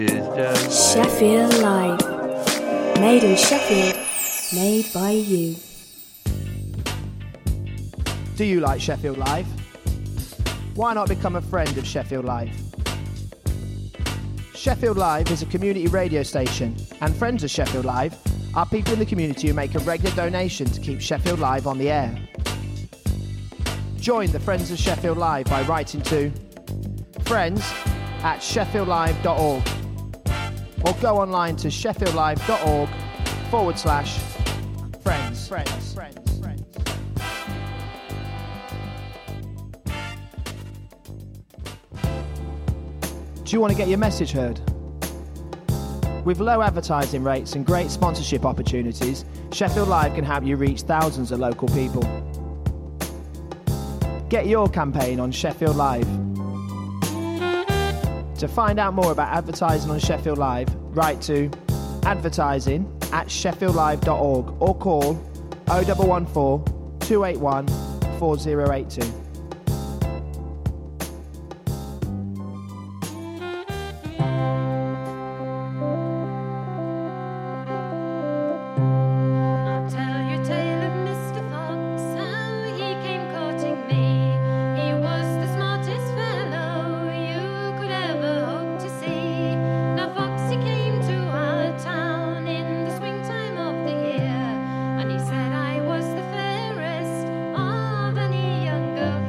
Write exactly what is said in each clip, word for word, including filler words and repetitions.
Sheffield Live. Made in Sheffield. Made by you. Do you like Sheffield Live? Why not become a friend of Sheffield Live? Sheffield Live is a community radio station, and friends of Sheffield Live are people in the community who make a regular donation to keep Sheffield Live on the air. Join the Friends of Sheffield Live by writing to friends at sheffield live dot org or go online to sheffield live dot org forward slash friends. Friends. Friends. Friends. Do you want to get your message heard? With low advertising rates and great sponsorship opportunities, Sheffield Live can help you reach thousands of local people. Get your campaign on Sheffield Live. To find out more about advertising on Sheffield Live, write to advertising at sheffield live dot org or call oh one one four, two eight one, four oh eight two. Younger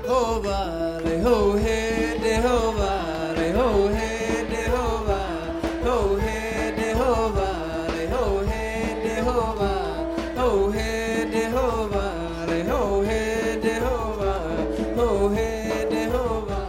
hova, le ho he de hova, le ho he de hova, ho he de hova, le ho he de hova, ho he de hova, le ho he de hova, ho he de hova.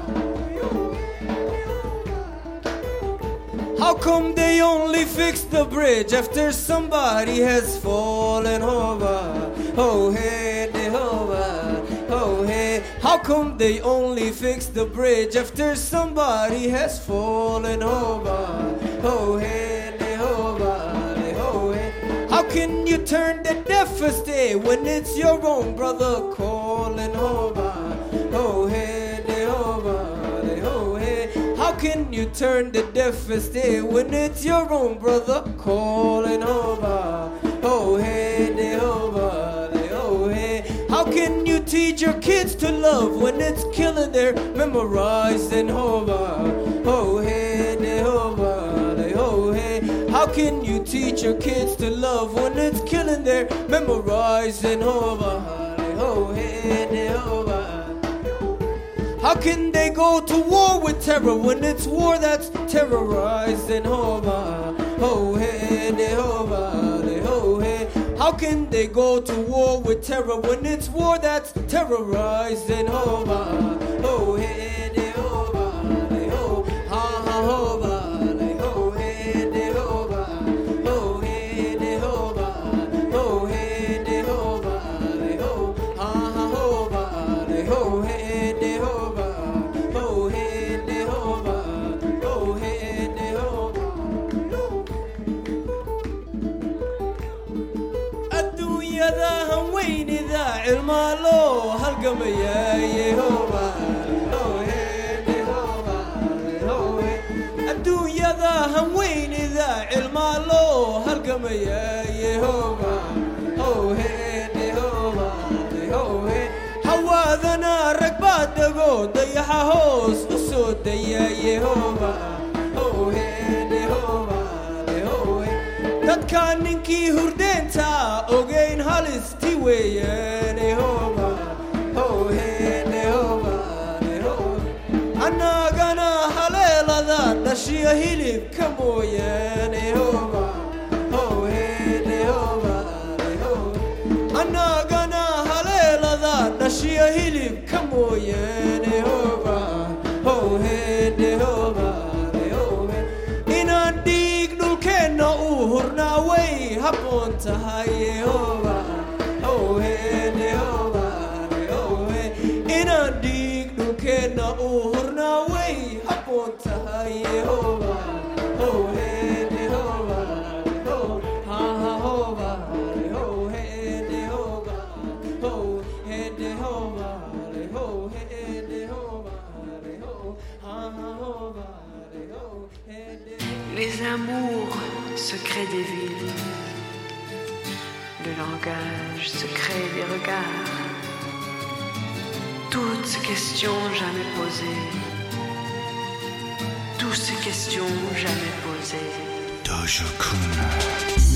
How come they only fix the bridge after somebody has fallen over? Oh hey, Jehovah, oh hey. How come they only fix the bridge after somebody has fallen over? Oh hey, Jehovah, oh hey. How can you turn the deficit when it's your own brother calling over? Oh hey, Jehovah. How can you turn the deficit when it's your own brother calling over? Oh hey, Jehovah, oh hey. How can you teach your kids to love when it's killing their memorizing over? Oh hey, Jehovah, oh hey. How can you teach your kids to love when it's killing their memorizing over? Oh hey, Jehovah. How can they go to war with terror when it's war that's terrorizing Jehovah? Oh hey, Jehovah, oh hey. How can they go to war with terror when it's war that's terrorizing Jehovah? Oh hey, Jehovah, oh ha ha Jehovah, oh hey, Jehovah, oh hey, Jehovah, oh hey, Jehovah, oh ha ha Jehovah, oh hey. المالو هالقم يا يهوبا هو هي يهوبا هو الدنيا ذا هم وين ذا المالو هالقم يا يهوبا هو هي يهوبا هو حواذنا ركبات دقو ضيحة هوس وسود يا يهوبا هو هي يهوبا هو dadkaan ninkii hurdeenta ogeyn halistii weeyaan Jehovah, oh hey Jehovah, Jehovah. Annagana haleelada dhashiya hilibka mooyaan Jehovah, oh hey Jehovah, Jehovah. Annagana haleelada dhashiya hilibka mooyaan Jehovah, oh hey Jehovah. No uhurna way habon tahay Jehovah, oh hey Jehovah, oh hey. Ina dig dukena uhurna way habon tahay Jehovah, oh hey Jehovah, oh ha ha Jehovah, oh hey Jehovah, oh hey Jehovah, oh hey Jehovah, oh ha ha Jehovah, oh hey Jehovah. Les amours secrets des villes, le langage secret des regards, toutes ces questions jamais posées, toutes ces questions jamais posées. Dojo-kun.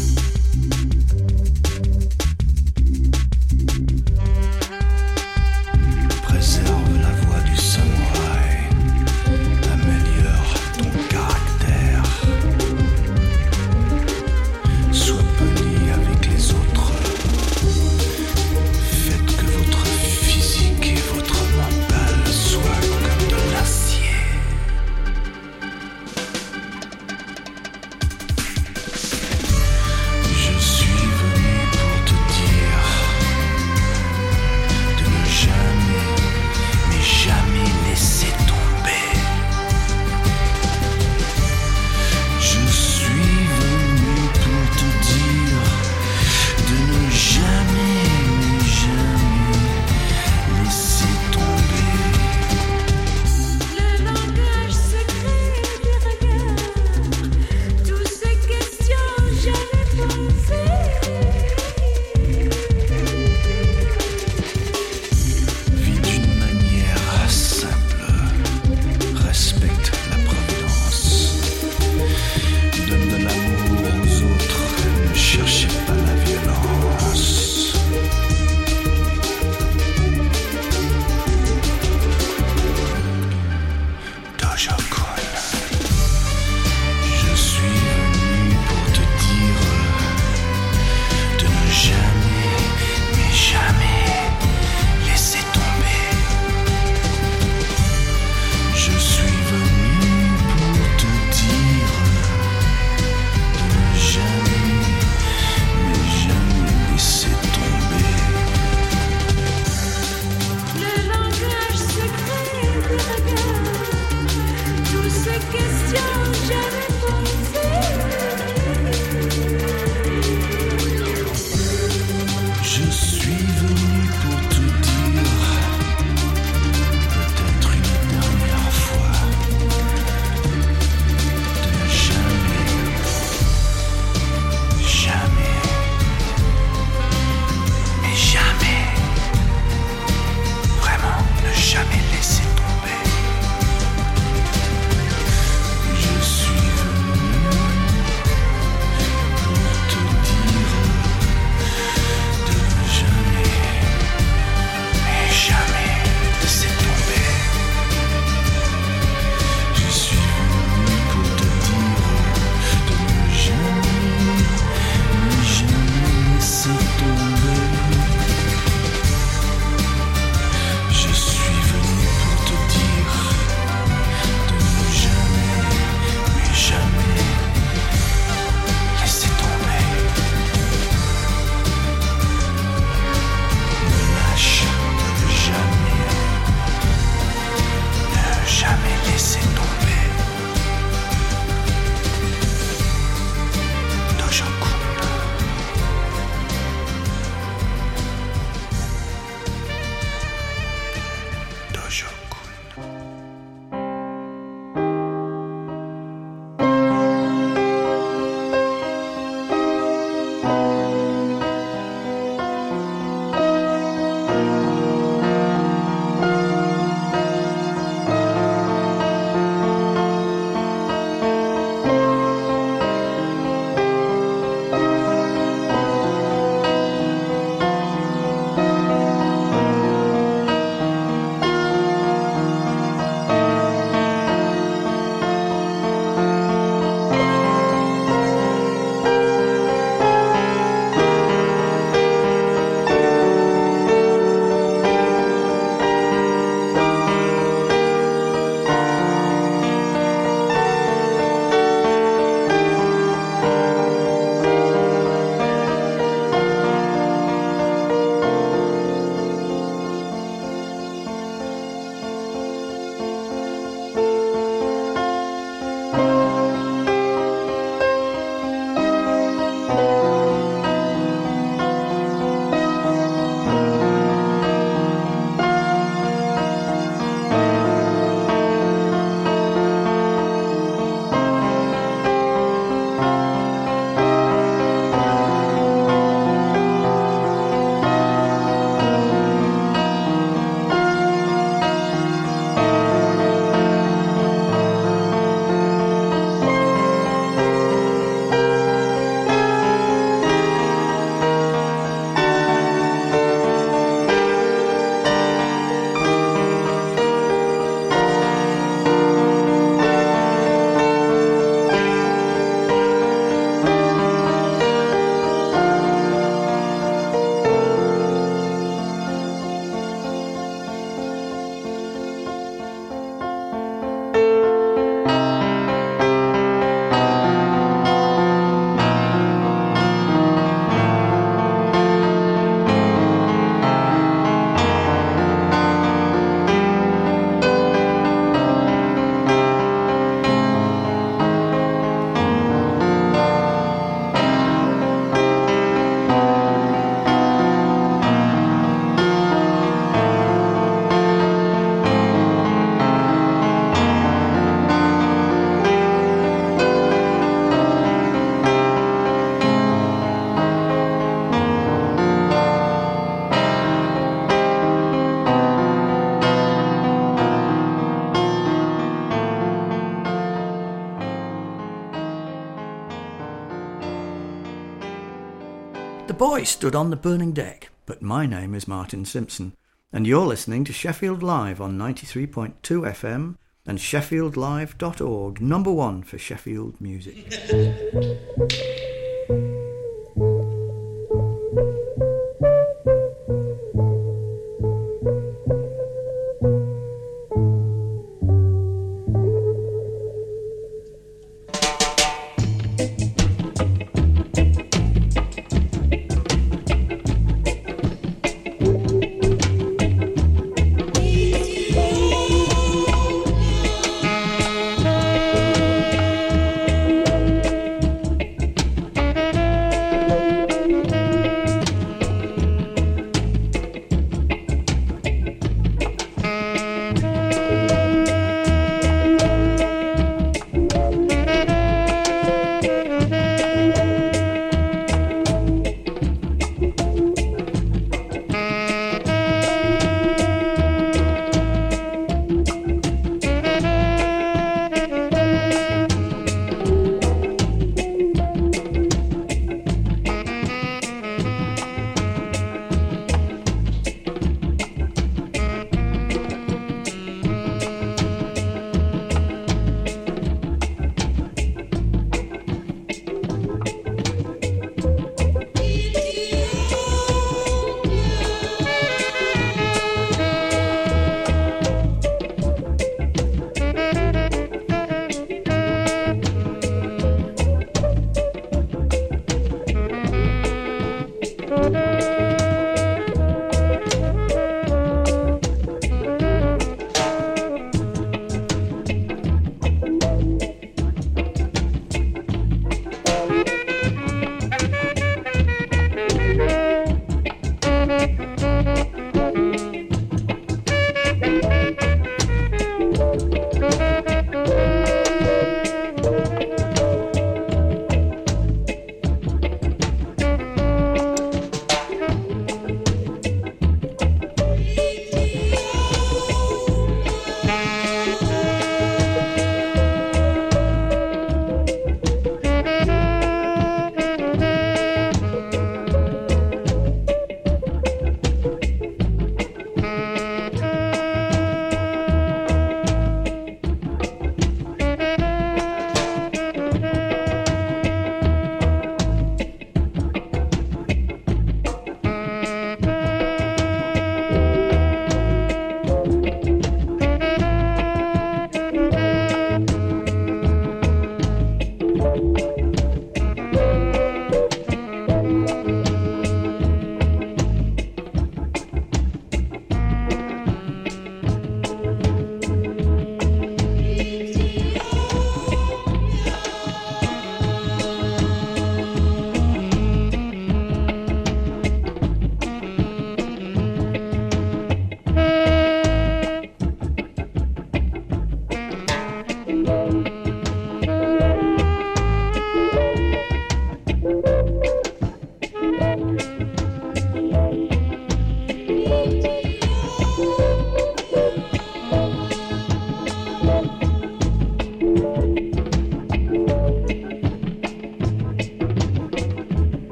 The boy stood on the burning deck, but my name is Martin Simpson, and you're listening to Sheffield Live on ninety-three point two F M and sheffield live dot org, number one for Sheffield music.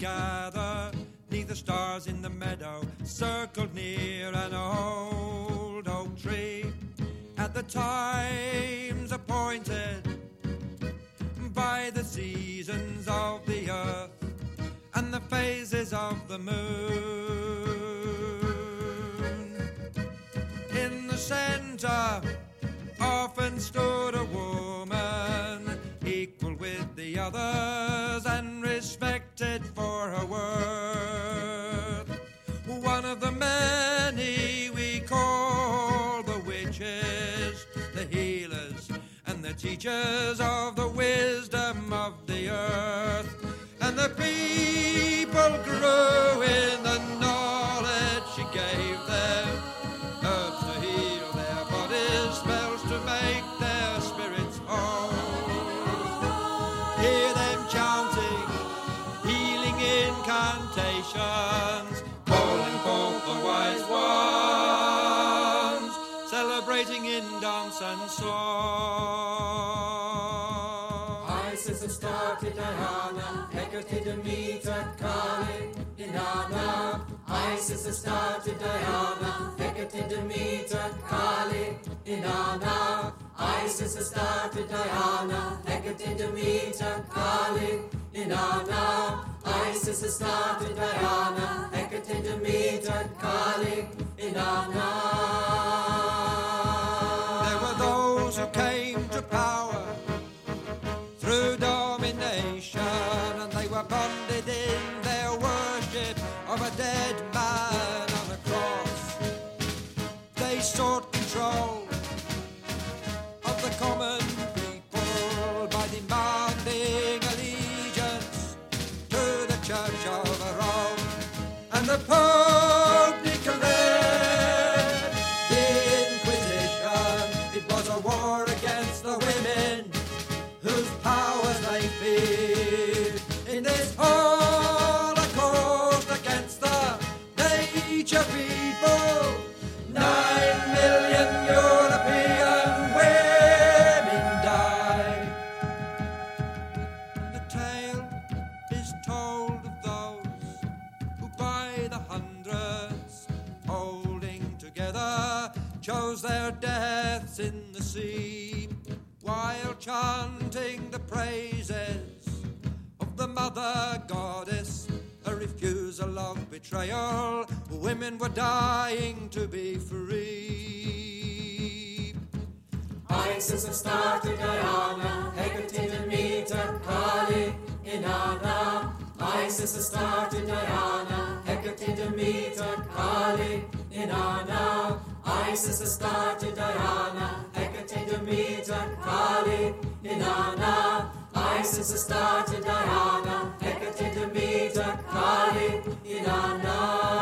gather, neath the stars in the meadow, circled near an old oak tree. At the times appointed by the seasons of the earth and the phases of the moon. In the center often stood a woman, equal with the others and respected for her worth. One of the many we call the witches, the healers and the teachers of the wisdom of the earth. And the people grew in the knowledge she gave them, herbs to heal their bodies, spells to make their spirits whole. Hear them chanting, healing incantations, calling forth the wise ones, celebrating in dance and song. Isis has started Diana, Hecate, Demeter, Kali, Inanna. Isis has started Diana, Hecate, Demeter, Kali, Inanna. Isis has started Diana, Hecate, Demeter, Kali, Inanna. Isis has started Diana, Hecate, Demeter, Kali, Inanna. There were those who came to power through domination, and they were bonded in their worship of a dead man on a cross. They sought control of the common people by demanding allegiance to the Church of Rome. And the Pope declared the Inquisition. It was a war against the women whose powers they feared. In this holocaust against the nature people, nine million European women died. The tale is told of those who by the hundreds, holding together, chose their deaths in the sea, while chanting the praises of the mother goddess. A refusal of betrayal, women were dying to be free. Isis has started Diana, Hecate, Demeter, Kali, Inanna. Isis has started Diana, Hecate, Demeter, Kali, Inanna. Isis has started Diana, Hecate, Demeter, Kali, Inanna. Isis has started Diana, Hecate, Demeter, Kali, Inanna.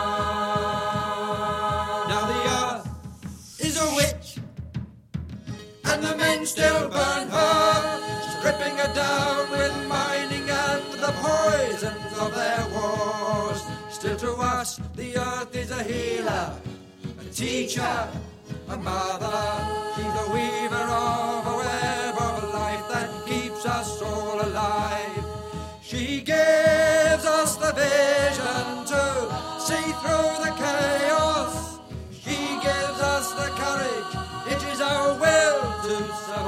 Now the earth is a witch, and the men still burn her, stripping her down with mining and the poisons of their wars. Still to us, the earth is a healer, a teacher, a mother. She's the weaver of a web of life that keeps us all alive. She gives us the vision to see through the chaos. She gives us the courage, it is our will to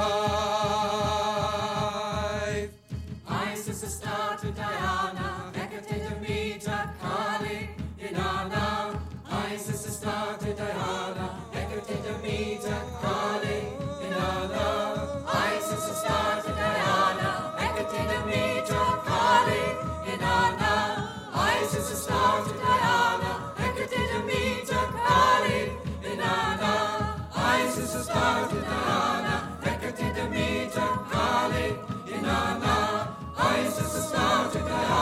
survive. Isis has started Diana, Hecate, Demeter, Kali, Inanna. Isis has started Diana, Hecate, Demeter, Kali, Inanna. Isis has started Diana, Hecate, Demeter, Kali, Inanna. Isis has started Diana, Hecate, Demeter, Kali, Inanna. Isis has started Diana, Hecate, Demeter, Kali, Inanna. Isis has started Diana.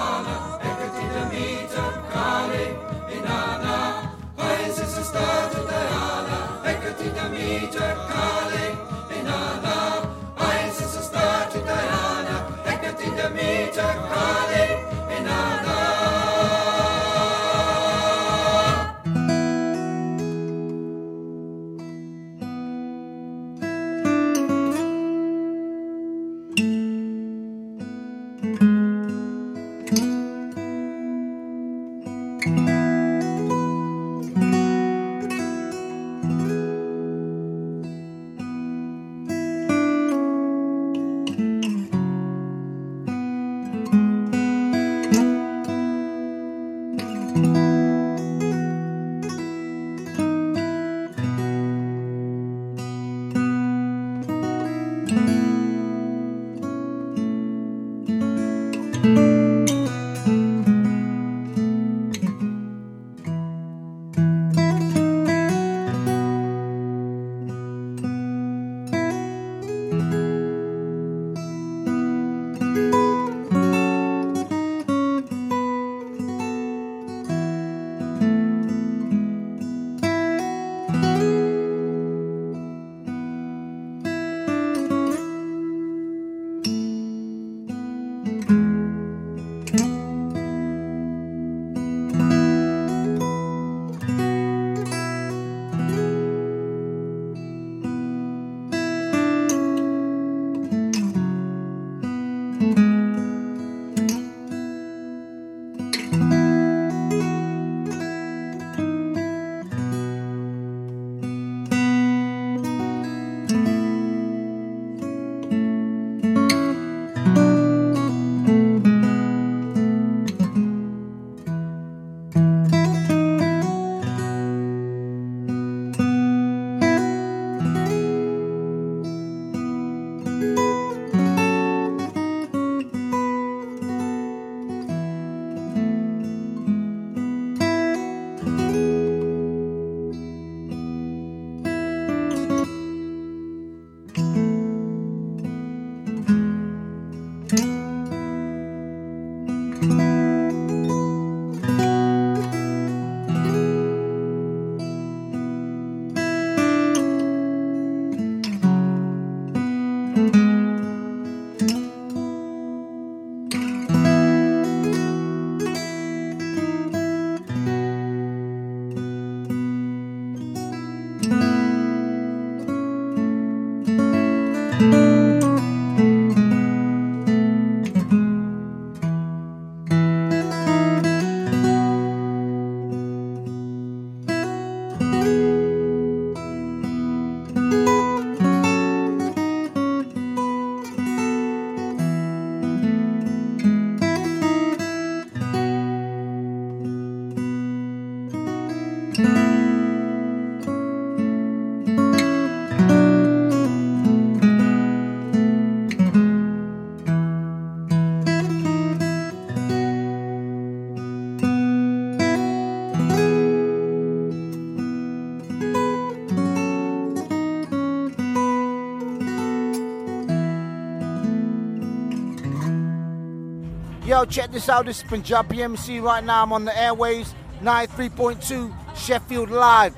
Yo, check this out. This is Punjabi M C right now. I'm on the airwaves, ninety-three point two Sheffield Live.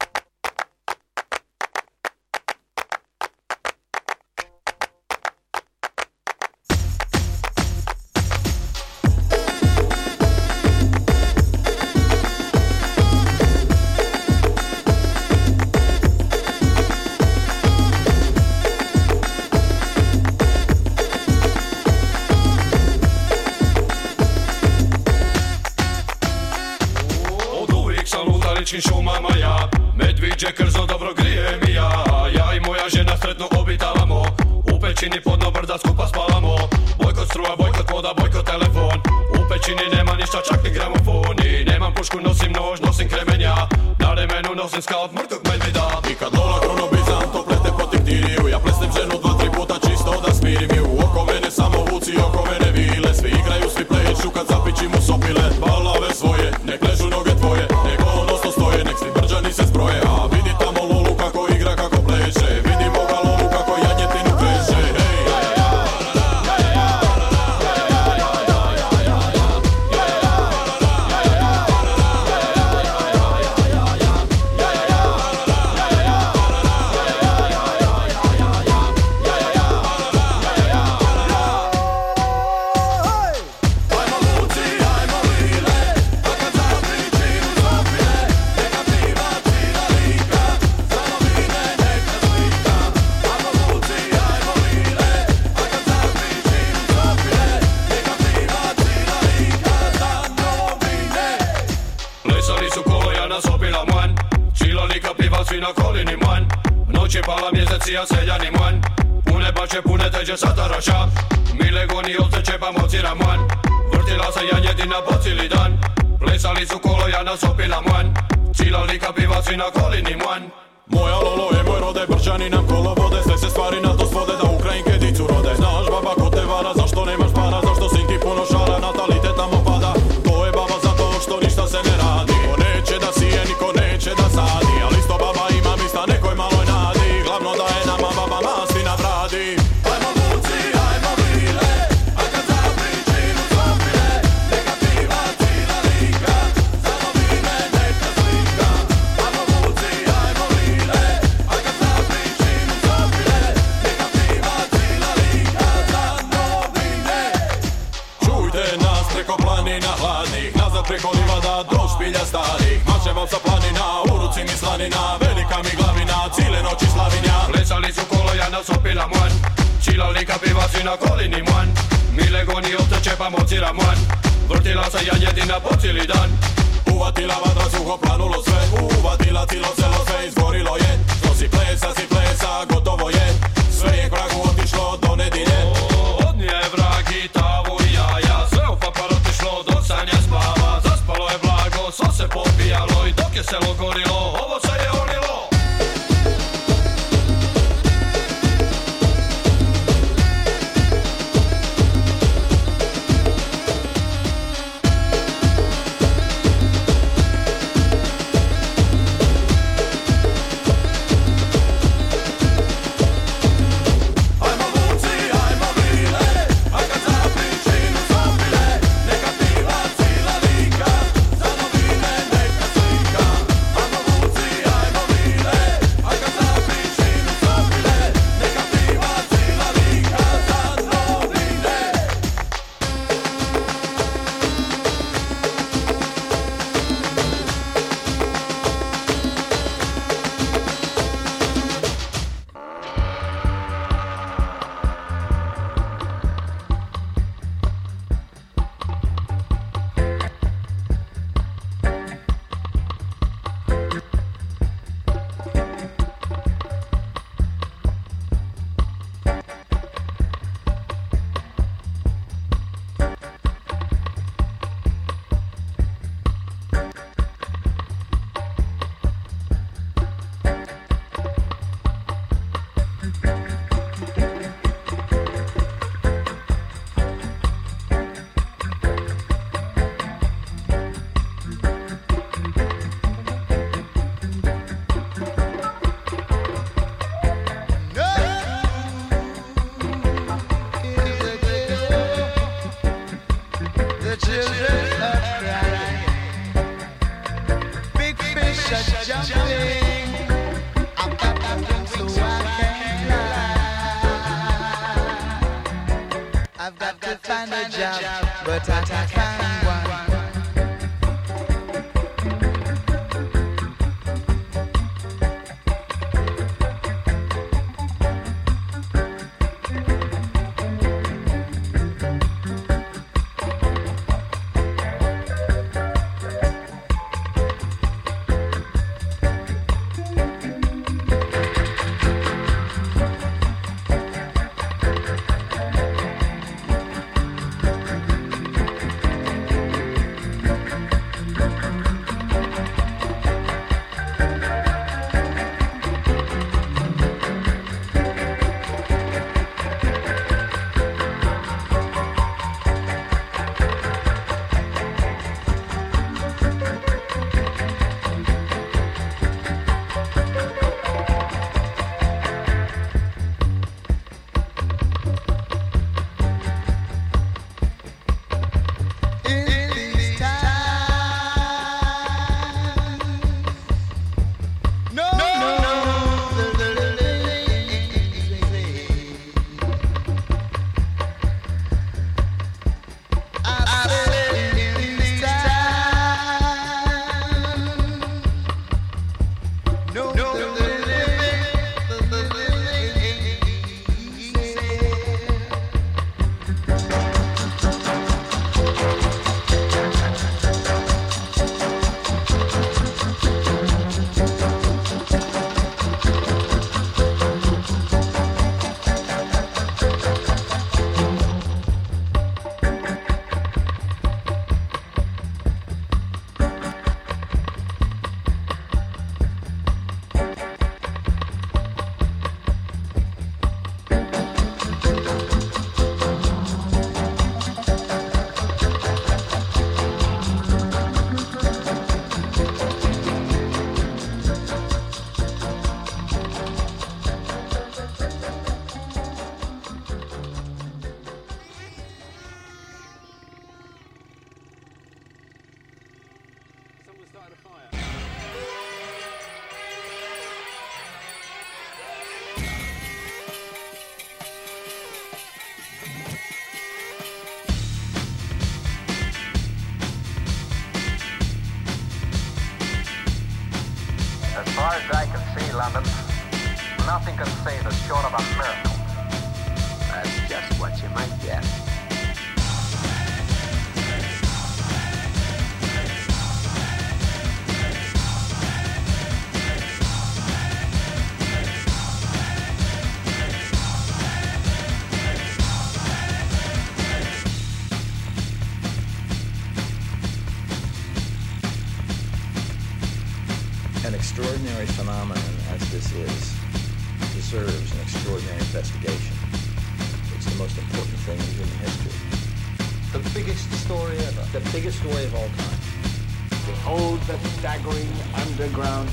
Šumama ja, medviđe krzo dobro grije mi ja. Ja i moja žena sretno obitavamo, u pećini podno brda skupa spavamo. Bojkot struja, bojkot voda, bojkot telefon, u pećini nema ništa, čak ni gramofon. I nemam pušku, nosim nož, nosim kremenja, na remenu nosim skaut mrtvog medvida. I kad lola kronobizam, to plete protiv diriju, ja plesnem ženu dva, tri puta čisto da smirim ju. Oko mene samo vuci, oko mene vile, svi igraju, svi pleću kad zapičim u sopile. Balave svoje, nek ležu noge tvoje, nek ono stoje, nek svi brđani se zbroje. A vidi tamo lolu kako igra, kako pleše, vidimo ga lolu kako janjetinu kreše. Hej, ja, ja, ja, ja, ja, ja. Na kolini man, noći pala mjesec i ja seljani man. Pune bače, pune teđe sataraša, mile goni oteče pa mocira man. Vrtila se janjetina po cijeli dan, plesali su kolo, ja nasopila man. Cilali kapivaci na kolini man. Moja lolo je moj rode, brđani nam kolo vode, sve se stvari na to svode da Ukrajinke dicu rode. Znaš baba ko te vara, zašto nemaš para, zašto sinki puno šara, natalitet tamo pada. To je baba zato što ništa se ne radi, niko neće da sije, niko neće da sadi, ali isto baba ima mista nekoj maloj nadi, glavno da je nama baba masti na bradi. Ajmo luci, ajmo vile, a kad zapričim u zopile, negativa cila lika, samo vime neka slika. Ajmo luci, ajmo vile, a kad zapričim u zopile, negativa cila lika, za novine. Čujte nas preko planina hladnih, nazad preko livada do špilja starih. Mačevam sa planina, u ruci mi slanina, velika mi glavina, cijele noći slavinja. Plesali su kolo, ja nasopila man, čilali kapivaci na kolini man. Mile goni oteče pa mocira man, vrtila se janjetina po cijeli dan. Uvatila vatra, suho planulo sve, uvatila cilo selo, sve izgorilo je. Što si plesa, si plesa, gotovo je, sve je k vragu otišlo do nedilje. Od nje vrag i tavu i jaja, sve u papar otišlo dok sanja spava. Zaspalo je blago, svo se popijalo i dok je selo gorilo, ovo se je onilo. the children are crying. Big fish are jumping. I've got to drink so I can fly. I've got to find a job, but I can't find one. As far as I can see, London, nothing can save us short of a miracle. That's just what you might get. An extraordinary phenomenon as this is deserves an extraordinary investigation. It's the most important thing in human history. The biggest story ever. The biggest story of all time. Behold the staggering underground.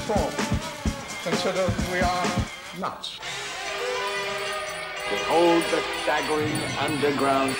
transform. Consider we are nuts. Behold the staggering underground.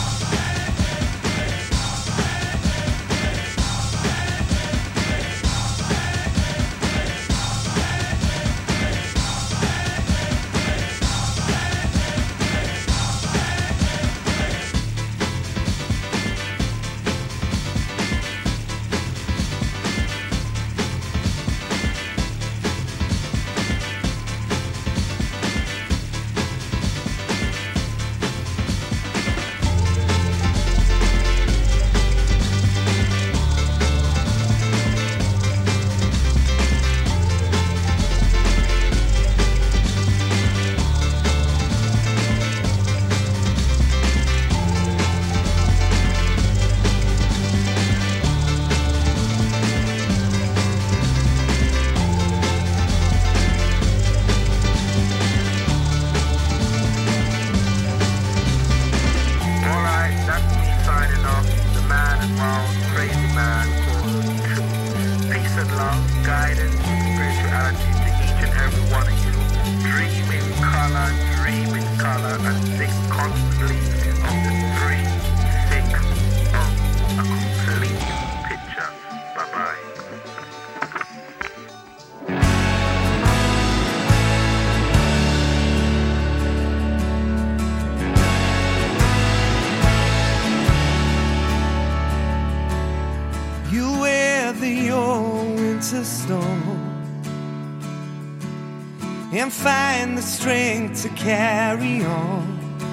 And find the strength to carry on.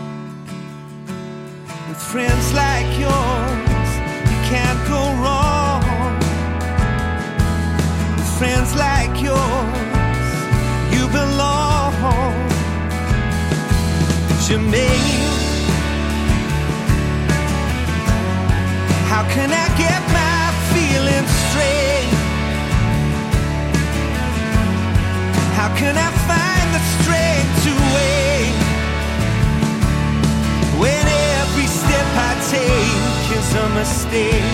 With friends like yours, you can't go wrong. With friends like yours, you belong. Jermaine, how can I get my feelings straight? How can I find the strength to wait when every step I take is a mistake?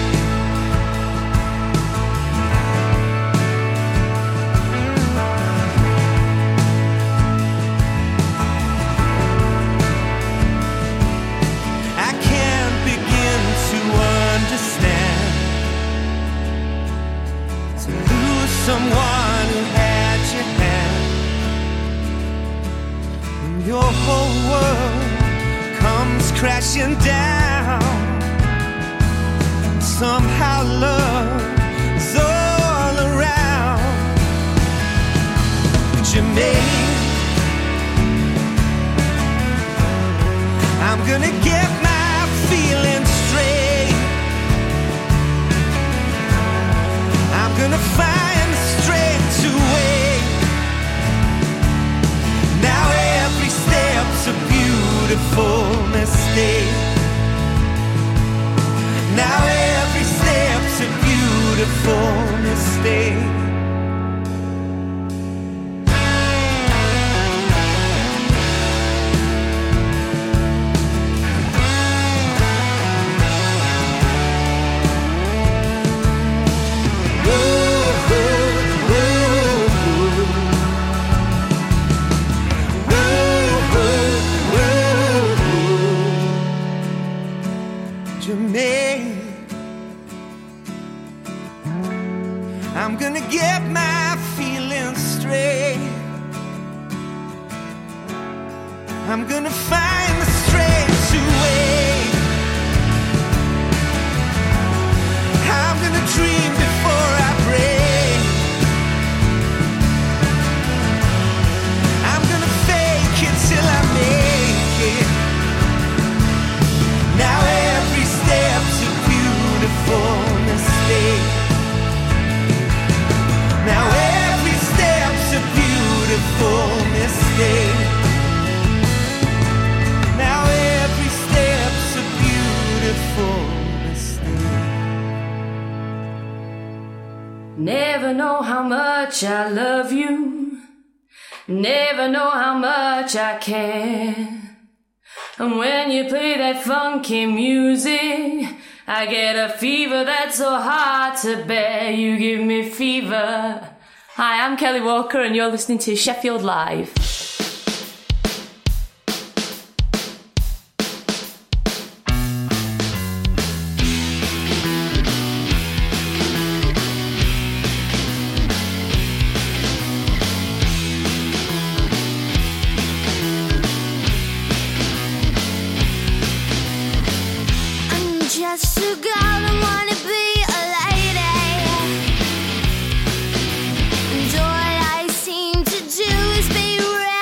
I can't begin to understand to lose someone who had your hand. Your whole world comes crashing down. Somehow love is all around. Jermaine, I'm gonna get my feelings straight. I'm gonna find the strength to wait. Now every step's a beautiful mistake. Now every step's a beautiful mistake. I'm gonna get my feelings straight. I'm gonna find the strength to wait. I'm gonna dream before I break. I'm gonna fake it till I make it. Now every step's a beautiful mistake. Now every step's a beautiful mistake. Now every step's a beautiful mistake. Never know how much I love you. Never know how much I care. And when you play that funky music, I get a fever that's so hard to bear. You give me fever, Hi, I'm Kelly Walker and you're listening to Sheffield Live. Just a girl and wanna be a lady, and all I seem to do is be ready.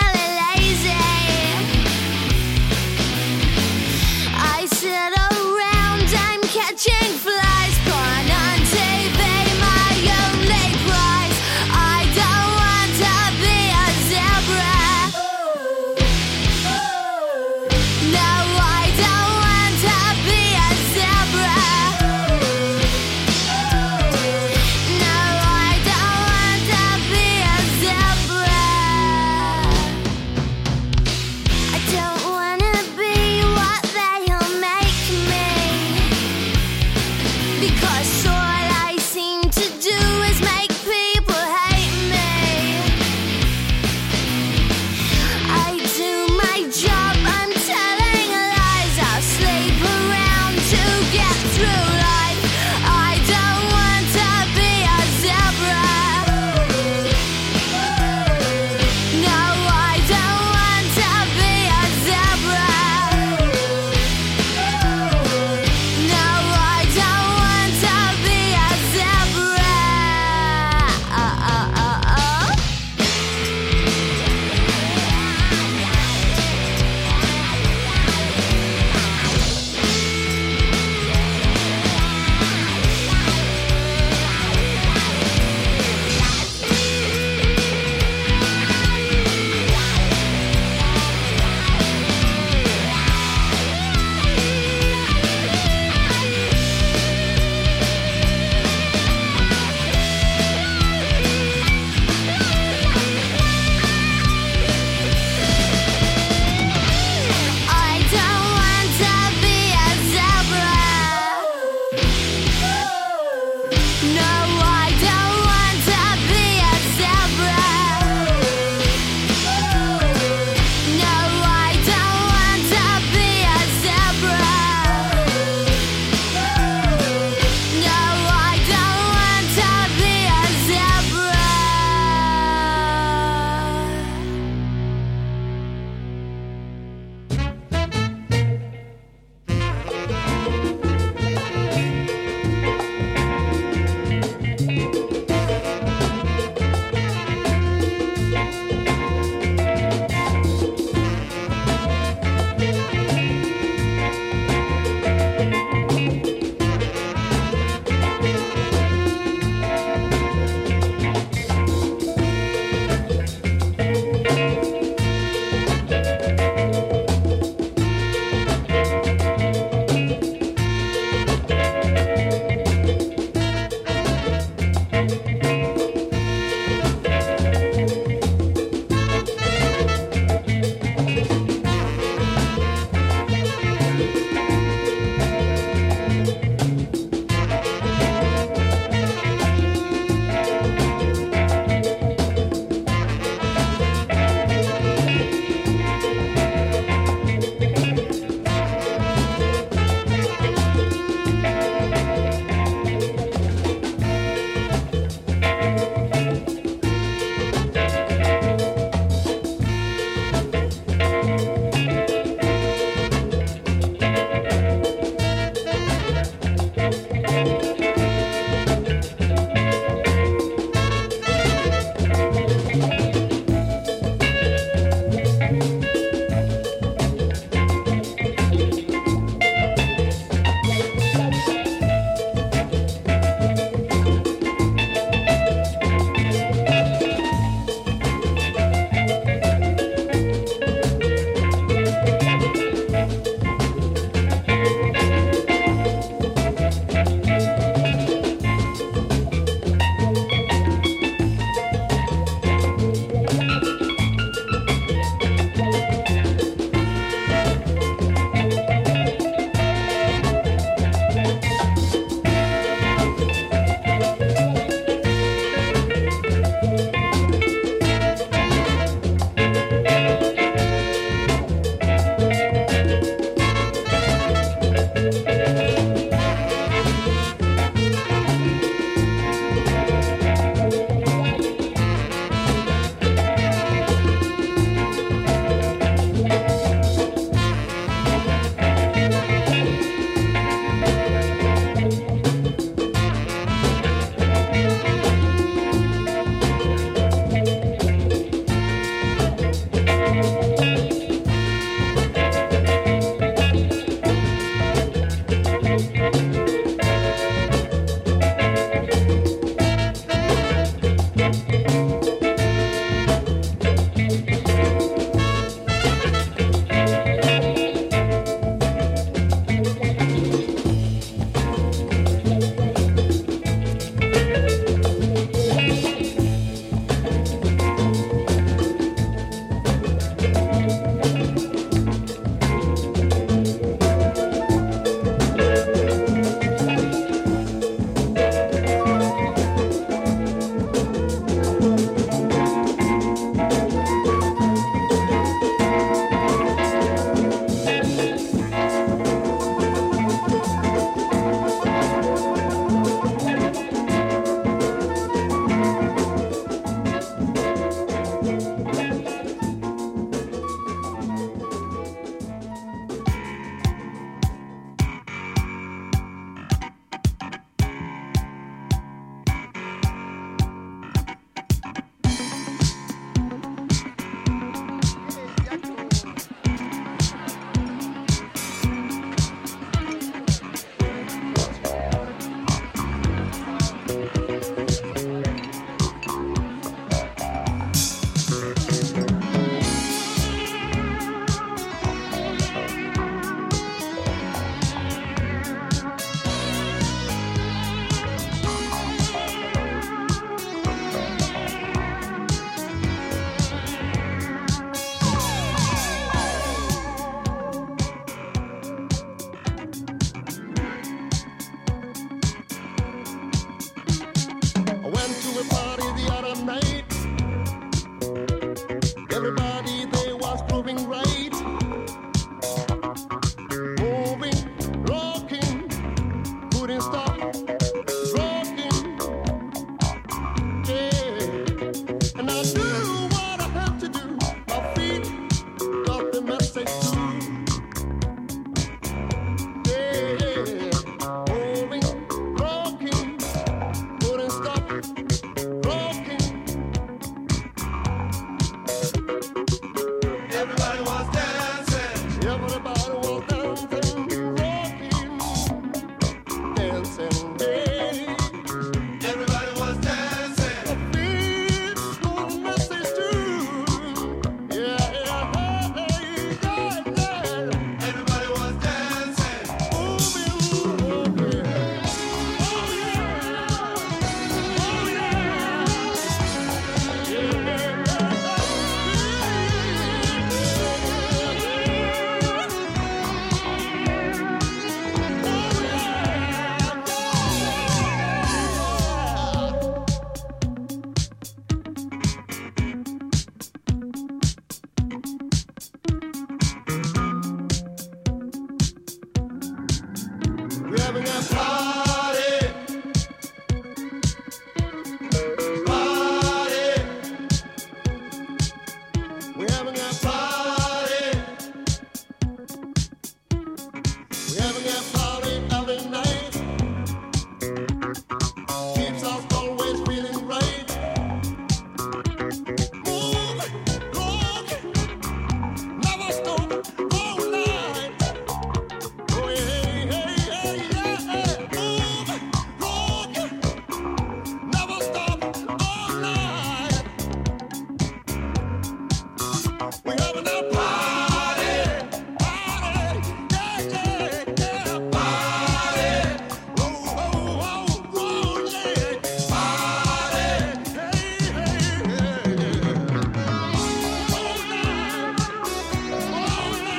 Everybody